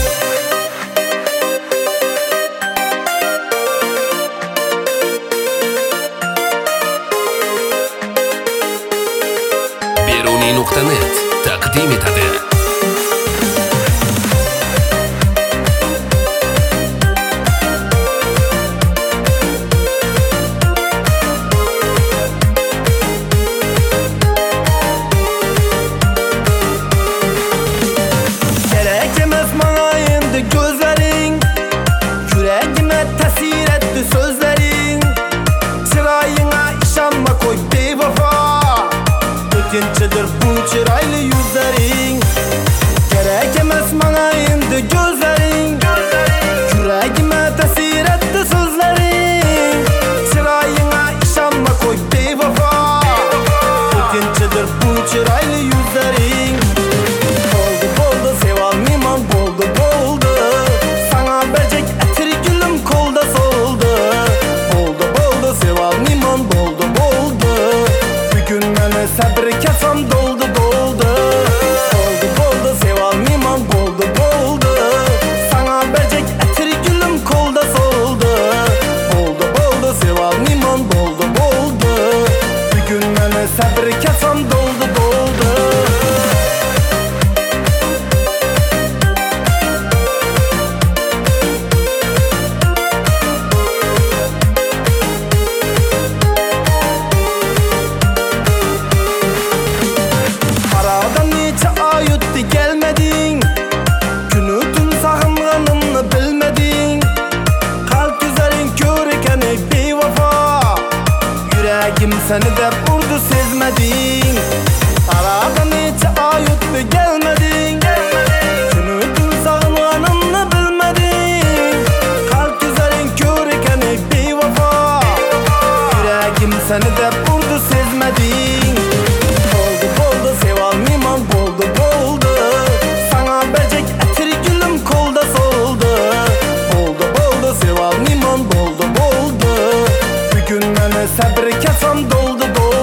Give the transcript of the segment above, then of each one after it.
Beruniy.net taqdim etadi. Gerek emas bana endi gözlerin, yüreğime tesir etti sözlerin. Çırayına işanma koy beyvafa, ötünçedir bu çıraylı yüzlerin. Gerek emas bana endi gözlerin, yüreğime tesir etti sözlerin. Çırayına işanma koy beyvafa, ötünçedir bu çıraylı yüzlerin. Boldu sevalmıyman boldu sana becek etir gülüm kolda soldu. Boldu sevalmıyman boldu bugün mene sabır kasam doldu sevalmıyman boldu sana becek etir gülüm kolda soldu. Boldu sevalmıyman boldu bugün mene sabır kasam doldu. Aradan neçe ay öttü gelmedin, günü tün sağınganını bilmedin. Kalp güzelin körken ey beyvafa, yüreğim seni de vurdu sezmedin. Aradan neçe ay öttü gelmedin, günü tün sağınganını bilmedin. Kalp güzelin körken ey beyvafa, yüreğim seni de vurdu sezmedin. Boldu sevalmıyman boldu sana becek etir gülüm kolda soldu. Boldu sevalmıyman boldu bugün mene sabır kasam doldu.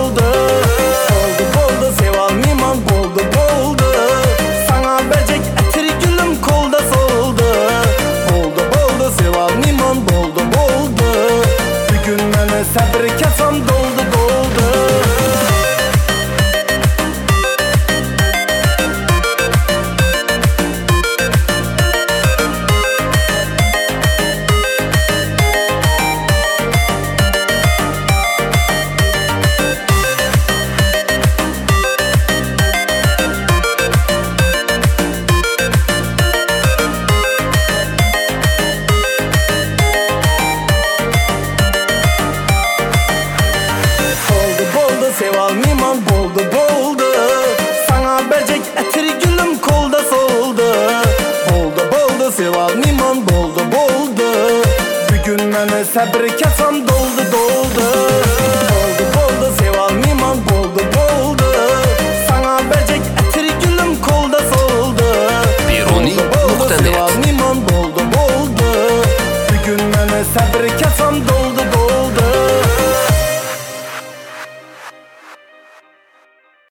Boldu sevalmıyman boldu sana becek etir gülüm kolda soldu. Boldu sevalmıyman boldu bugün mene sabır kasam doldu. Sevalmıyman boldu sana becek etir gülüm kolda soldu. Boldu sevalmıyman boldu bugün mene sabır kasam doldu.